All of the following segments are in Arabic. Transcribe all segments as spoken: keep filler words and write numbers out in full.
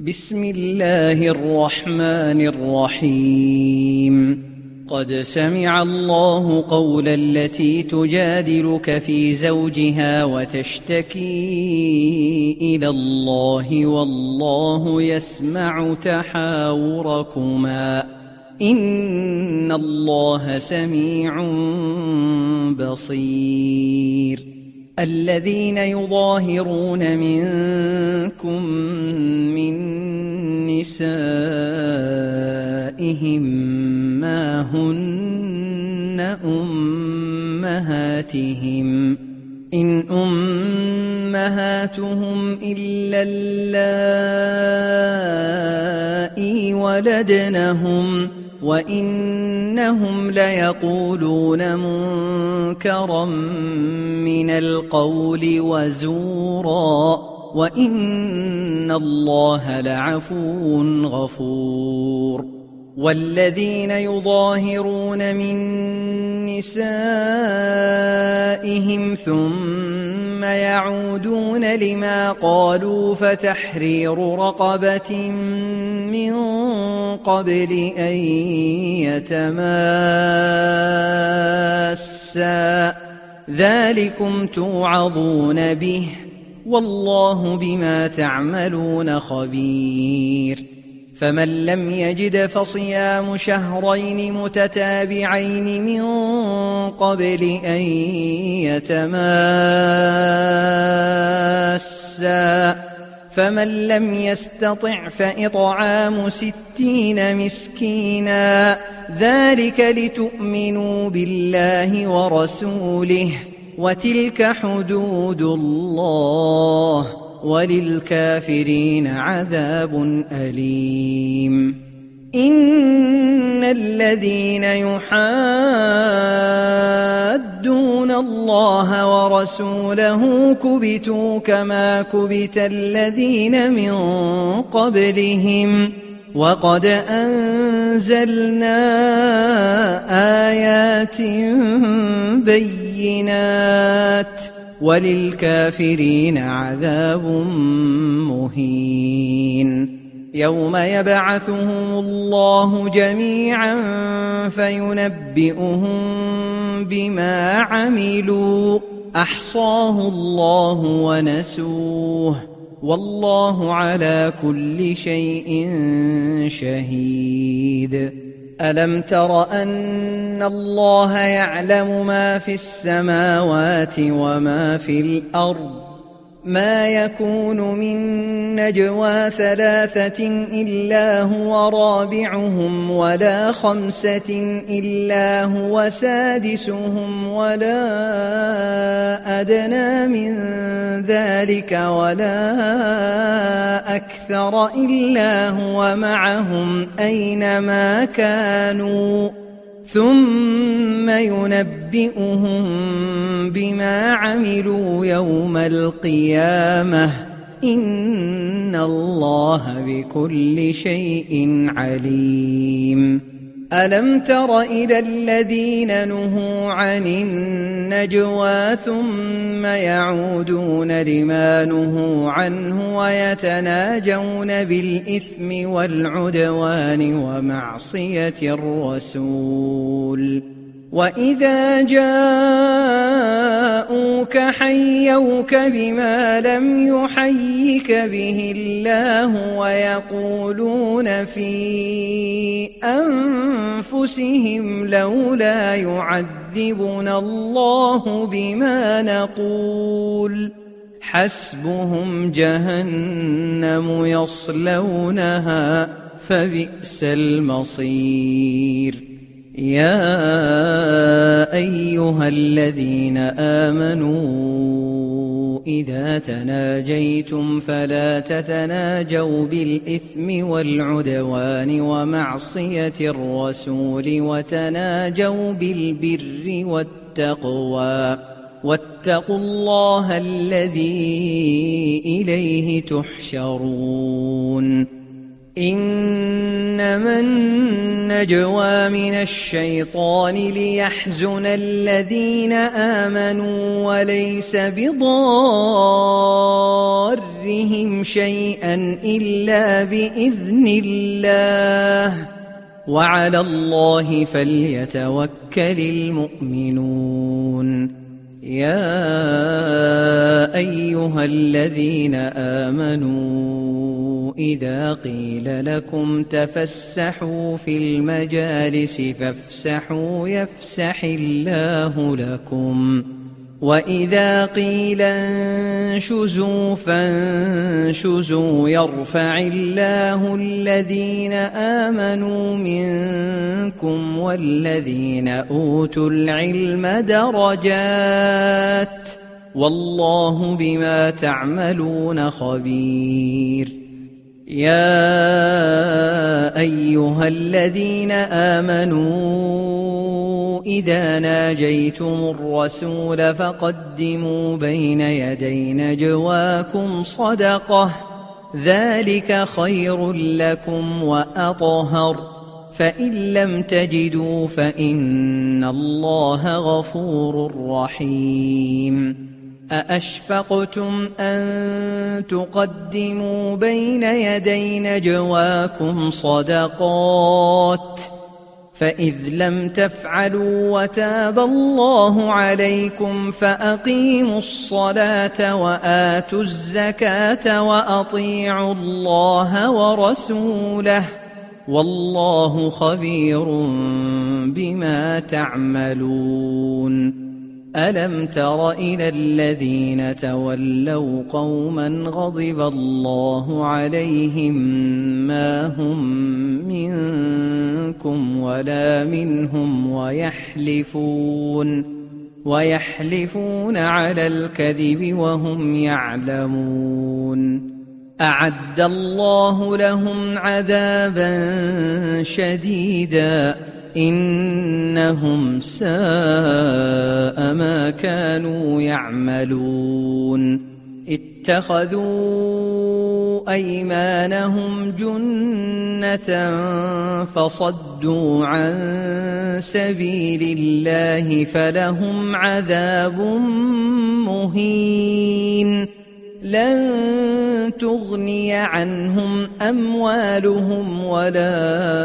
بسم الله الرحمن الرحيم. قد سمع الله قول التي تجادلك في زوجها وتشتكي إلى الله والله يسمع تحاوركما إن الله سميع بصير. الذين يظاهرون منكم من نسائهم ما هن أمهاتهم إن أمهاتهم إلا اللائي ولدنهم وإنهم ليقولون منكرا من القول وزورا وإن الله لعفو غفور. والذين يظاهرون من نسائهم ثم يعودون لما قالوا فتحرير رقبة من قبل أن يتماسا ذلكم توعظون به والله بما تعملون خبير. فمن لم يجد فصيام شهرين متتابعين من قبل أن يتماسا فمن لم يستطع فإطعام ستين مسكينا ذلك لتؤمنوا بالله ورسوله وتلك حدود الله وللكافرين عذاب أليم. إن الذين يحادون الله ورسوله كبتوا كما كبت الذين من قبلهم وقد أنزلنا آيات بينات وللكافرين عذاب مهين. يوم يبعثهم الله جميعا فينبئهم بما عملوا أحصاه الله ونسوه والله على كل شيء شهيد. ألم تر أن الله يعلم ما في السماوات وما في الأرض ما يكون من نجوى ثلاثة إلا هو رابعهم ولا خمسة إلا هو سادسهم ولا أدنى من ذلك ولا أكثر إلا هو معهم أينما كانوا ثم ينبئهم بما عملوا يوم القيامة إن الله بكل شيء عليم. ألم تر إلى الذين نهوا عن النجوى ثم يعودون لما نهوا عنه ويتناجون بالإثم والعدوان ومعصية الرسول وإذا جاءوك حيوك بما لم يحيك به الله ويقولون في أنفسهم لولا يعذبنا الله بما نقول حسبهم جهنم يصلونها فبئس المصير. يا أيها الذين آمنوا إذا تناجيتم فلا تتناجوا بالإثم والعدوان ومعصية الرسول وتناجوا بالبر والتقوى واتقوا الله الذي إليه تحشرون. إنما النجوى من الشيطان ليحزن الذين آمنوا وليس بضارهم شيئا إلا بإذن الله وعلى الله فليتوكل المؤمنون. يا أيها الذين آمنوا إذا قيل لكم تفسحوا في المجالس فافسحوا يفسح الله لكم وإذا قيل انشزوا فانشزوا يرفع الله الذين آمنوا منكم والذين أوتوا العلم درجات والله بما تعملون خبير. يا أيها الذين آمنوا إذا ناجيتم الرسول فقدموا بين يدي نجواكم صدقة ذلك خير لكم وأطهر فإن لم تجدوا فإن الله غفور رحيم. أأشفقتم أن تقدموا بين يدي نجواكم صدقات فإذ لم تفعلوا وتاب الله عليكم فأقيموا الصلاة وآتوا الزكاة وأطيعوا الله ورسوله والله خبير بما تعملون. ألم تر إلى الذين تولوا قوما غضب الله عليهم ما هم منكم ولا منهم ويحلفون ويحلفون على الكذب وهم يعلمون أعد الله لهم عذابا شديدا إنهم ساء ما كانوا يعملون. اتخذوا أيمانهم جنة فصدوا عن سبيل الله فلهم عذاب مهين. لن تغني عنهم أموالهم ولا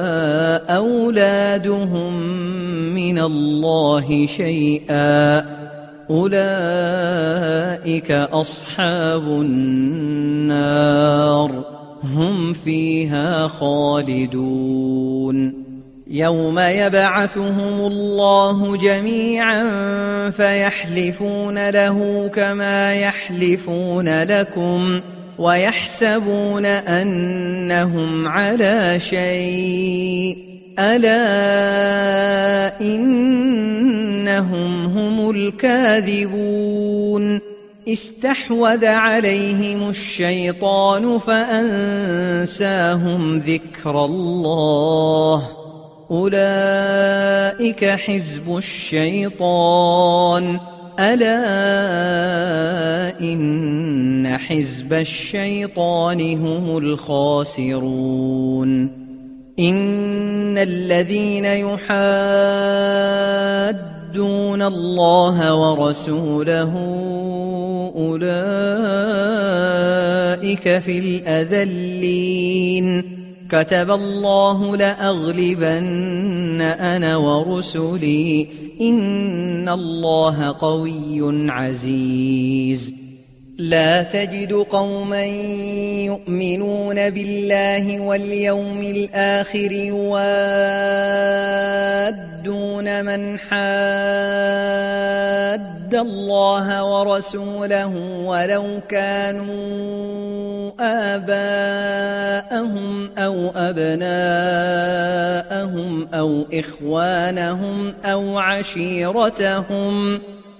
أولادهم من الله شيئا أولئك أصحاب النار هم فيها خالدون. يوم يبعثهم الله جميعا فيحلفون له كما يحلفون لكم ويحسبون أنهم على شيء ألا إنهم هم الكاذبون. استحوذ عليهم الشيطان فأنساهم ذكر الله أولئك حزب الشيطان ألا إن حزب الشيطان هم الخاسرون. إن الذين يحادون الله ورسوله أولئك في الأذلين كتب الله لأغلبن أنا ورسلي إن الله قوي عزيز. لا تجد قوما يؤمنون بالله واليوم الآخر يوادون من حاد الله ورسوله ولو كانوا آباءهم أو أبناءهم أو إخوانهم أو عشيرتهم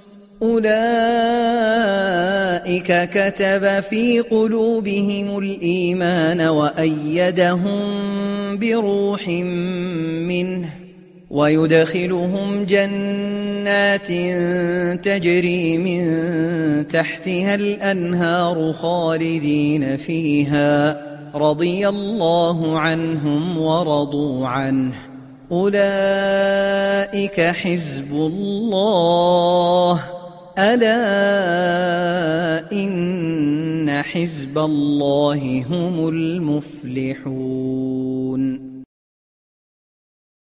أولئك كتب في قلوبهم الإيمان وأيدهم بروح منه ويدخلهم جنات تجري من تحتها الأنهار خالدين فيها رضي الله عنهم ورضوا عنه أولئك حزب الله ألا إن حزب الله هم المفلحون